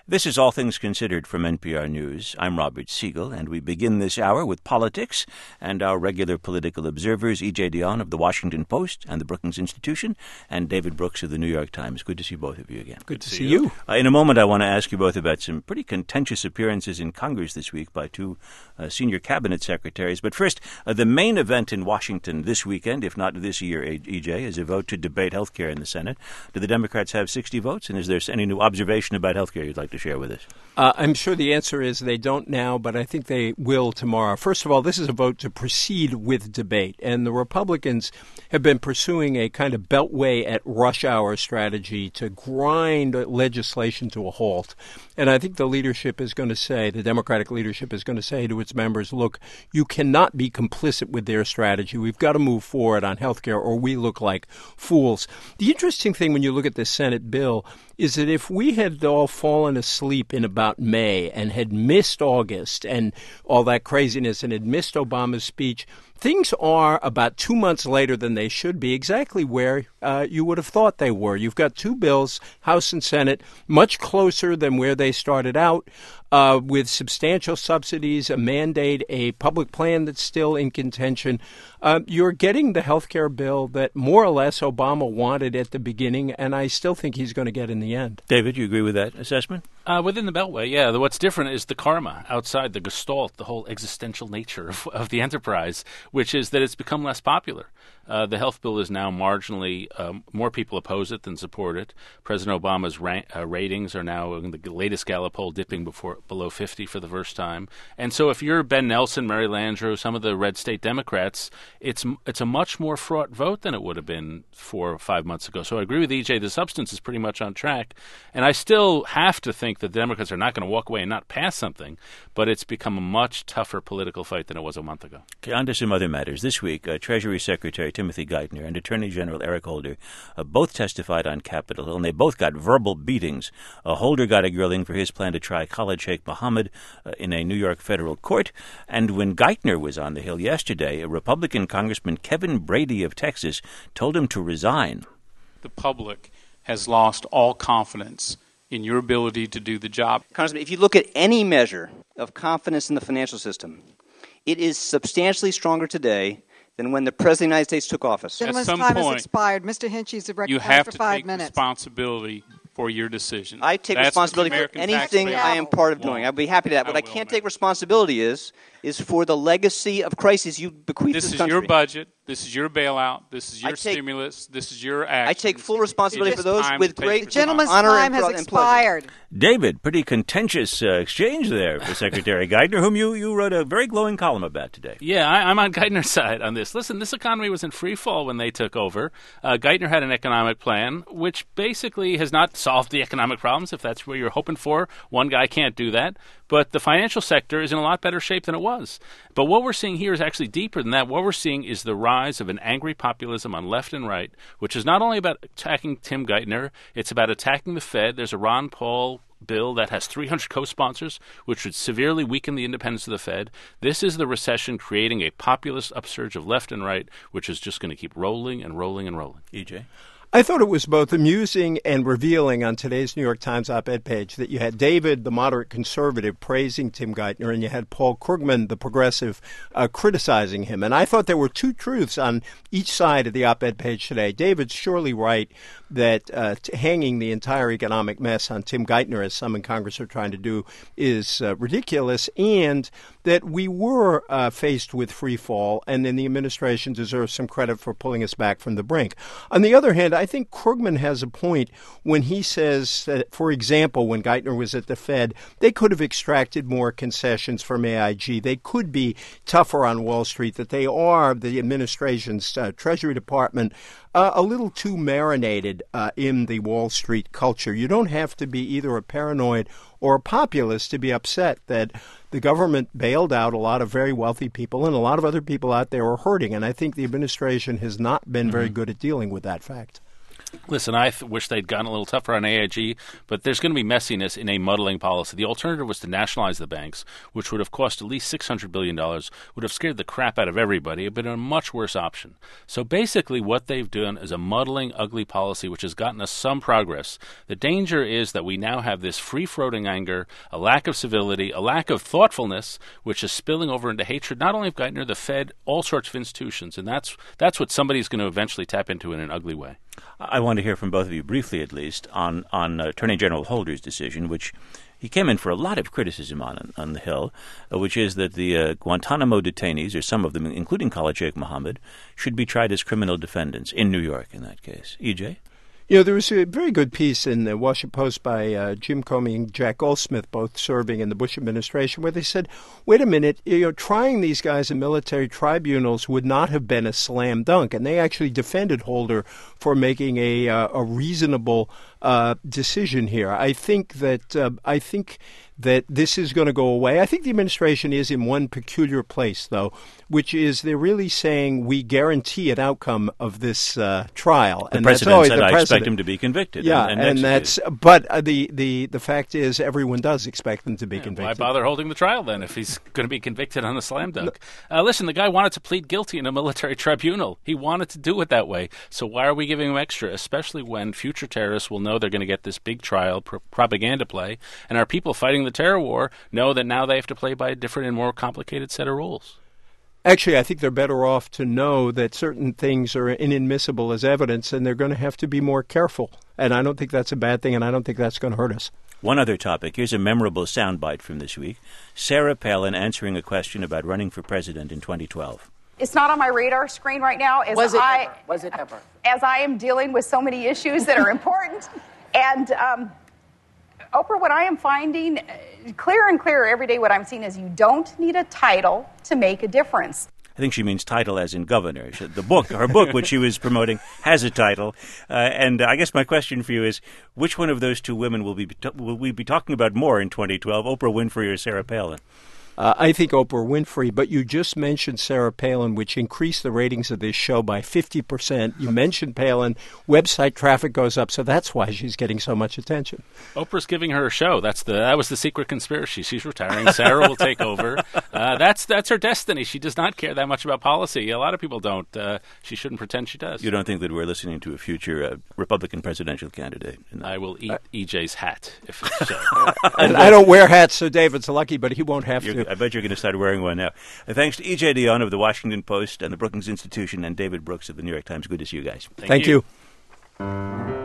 This is All Things Considered from NPR News. I'm Robert Siegel, and we begin this hour with politics and our regular political observers, E.J. Dionne of The Washington Post and the Brookings Institution, and David Brooks of The New York Times. Good to see both of you again. Good to see you. In a moment, I want to ask you both about some pretty contentious appearances in Congress this week by two senior cabinet secretaries. But first, the main event in Washington this weekend, if not this year, E.J., is a vote to debate health care in the Senate. Do the Democrats have 60 votes? And is there any new observation about health care you'd like to share with us? I'm sure the answer is they don't now, but I think they will tomorrow. First of all, this is a vote to proceed with debate, and the Republicans have been pursuing a kind of beltway at rush hour strategy to grind legislation to a halt. And I think the leadership is going to say, the Democratic leadership is going to say to its members, look, you cannot be complicit with their strategy. We've got to move forward on health care or we look like fools. The interesting thing when you look at this Senate bill is that if we had all fallen asleep in about May and had missed August and all that craziness and had missed Obama's speech, things are about 2 months later than they should be, exactly where you would have thought they were. You've got two bills, House and Senate, much closer than where they started out, with substantial subsidies, a mandate, a public plan that's still in contention. You're getting the health care bill that more or less Obama wanted at the beginning, and I still think he's going to get in the end. David, you agree with that assessment? Within the Beltway, yeah. What's different is the karma outside, the gestalt, the whole existential nature of the enterprise, which is that it's become less popular. The health bill is now marginally more people oppose it than support it. President Obama's ratings are now, in the latest Gallup poll, dipping below 50 for the first time. And so if you're Ben Nelson, Mary Landrieu, some of the red state Democrats, it's a much more fraught vote than it would have been 4 or 5 months ago. So I agree with EJ. The substance is pretty much on track. And I still have to think that the Democrats are not going to walk away and not pass something, but it's become a much tougher political fight than it was a month ago. Okay, on to some other matters. This week, Treasury Secretary Timothy Geithner and Attorney General Eric Holder both testified on Capitol Hill, and they both got verbal beatings. Holder got a grilling for his plan to try Khalid Sheikh Mohammed in a New York federal court. And when Geithner was on the Hill yesterday, a Republican Congressman Kevin Brady of Texas told him to resign. The public has lost all confidence in your ability to do the job. Congressman, if you look at any measure of confidence in the financial system, it is substantially stronger today than when the President of the United States took office. Gentleman's time has expired. Mr. Hinchey's recognized for 5 minutes. You have to take responsibility for your decision. I take responsibility for anything I am part of doing. I'd be happy to that. What I can't take responsibility is for the legacy of crises you bequeathed to this country. This is your budget. This is your bailout. This is your stimulus. This is your action. I take full responsibility for those with great the gentleman's honor time and has expired. David, pretty contentious exchange there for Secretary Geithner, whom you wrote a very glowing column about today. Yeah, I'm on Geithner's side on this. Listen, this economy was in free fall when they took over. Geithner had an economic plan, which basically has not solved the economic problems, if that's what you're hoping for. One guy can't do that. But the financial sector is in a lot better shape than it was. But what we're seeing here is actually deeper than that. What we're seeing is the rise of an angry populism on left and right, which is not only about attacking Tim Geithner, it's about attacking the Fed. There's a Ron Paul bill that has 300 co-sponsors, which would severely weaken the independence of the Fed. This is the recession creating a populist upsurge of left and right, which is just going to keep rolling and rolling and rolling. EJ? I thought it was both amusing and revealing on today's New York Times op-ed page that you had David, the moderate conservative, praising Tim Geithner, and you had Paul Krugman, the progressive, criticizing him. And I thought there were two truths on each side of the op-ed page today. David's surely right that hanging the entire economic mess on Tim Geithner, as some in Congress are trying to do, is ridiculous, and that we were faced with free fall, and then the administration deserves some credit for pulling us back from the brink. On the other hand, I think Krugman has a point when he says that, for example, when Geithner was at the Fed, they could have extracted more concessions from AIG. They could be tougher on Wall Street, that they are, the administration's Treasury Department, a little too marinated in the Wall Street culture. You don't have to be either a paranoid or a populist to be upset that the government bailed out a lot of very wealthy people and a lot of other people out there are hurting. And I think the administration has not been very good at dealing with that fact. Listen, I wish they'd gotten a little tougher on AIG, but there's going to be messiness in a muddling policy. The alternative was to nationalize the banks, which would have cost at least $600 billion, would have scared the crap out of everybody, it would have been a much worse option. So basically what they've done is a muddling, ugly policy which has gotten us some progress. The danger is that we now have this free-floating anger, a lack of civility, a lack of thoughtfulness, which is spilling over into hatred, not only of Geithner, the Fed, all sorts of institutions. And that's what somebody's going to eventually tap into in an ugly way. I want to hear from both of you briefly, at least, on Attorney General Holder's decision, which he came in for a lot of criticism on the Hill, which is that the Guantanamo detainees, or some of them, including Khalid Sheikh Mohammed, should be tried as criminal defendants in New York in that case. EJ? There was a very good piece in the Washington Post by Jim Comey and Jack Goldsmith, both serving in the Bush administration, where they said, wait a minute, trying these guys in military tribunals would not have been a slam dunk. And they actually defended Holder for making a reasonable decision here. I think that this is going to go away. I think the administration is in one peculiar place, though, which is they're really saying we guarantee an outcome of this trial. The president said, I expect him to be convicted. Yeah, and that's. But the fact is, everyone does expect him to be convicted. Why bother holding the trial then if he's going to be convicted on a slam dunk? Listen, the guy wanted to plead guilty in a military tribunal. He wanted to do it that way. So why are we giving him extra? Especially when future terrorists will know they're going to get this big trial, propaganda play, and our people fighting the terror war know that now they have to play by a different and more complicated set of rules. Actually, I think they're better off to know that certain things are inadmissible as evidence, and they're going to have to be more careful. And I don't think that's a bad thing, and I don't think that's going to hurt us. One other topic. Here's a memorable soundbite from this week. Sarah Palin answering a question about running for president in 2012. It's not on my radar screen right now. Was it ever? As I am dealing with so many issues that are important. And Oprah, what I am finding clearer and clearer every day, what I'm seeing is you don't need a title to make a difference. I think she means title as in governor. The book, her book, which she was promoting, has a title. And I guess my question for you is, which one of those two women will we be talking about more in 2012, Oprah Winfrey or Sarah Palin? I think Oprah Winfrey, but you just mentioned Sarah Palin, which increased the ratings of this show by 50%. You mentioned Palin, website traffic goes up, so that's why she's getting so much attention. Oprah's giving her a show. That was the secret conspiracy. She's retiring. Sarah will take over. That's her destiny. She does not care that much about policy. A lot of people don't. She shouldn't pretend she does. You don't think that we're listening to a future Republican presidential candidate? I will eat EJ's hat if it's so. I don't wear hats, so David's lucky, but he won't have to. I bet you're going to start wearing one now. Thanks to E.J. Dionne of the Washington Post and the Brookings Institution and David Brooks of the New York Times. Good to see you guys. Thank you.